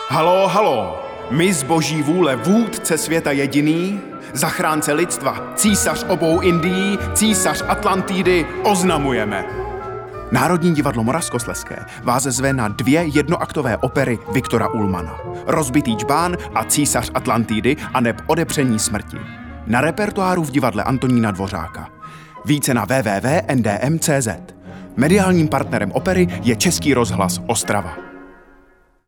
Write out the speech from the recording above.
Haló, haló, my z boží vůle vůdce světa jediný, zachránce lidstva, císař obou Indií, císař Atlantidy oznamujeme. Národní divadlo Moravskoslezské vás zve na 2 jednoaktové opery Viktora Ullmanna. Rozbitý džbán a císař Atlantidy aneb Odepření smrti. Na repertoáru v divadle Antonína Dvořáka. Více na www.ndm.cz. Mediálním partnerem opery je Český rozhlas Ostrava.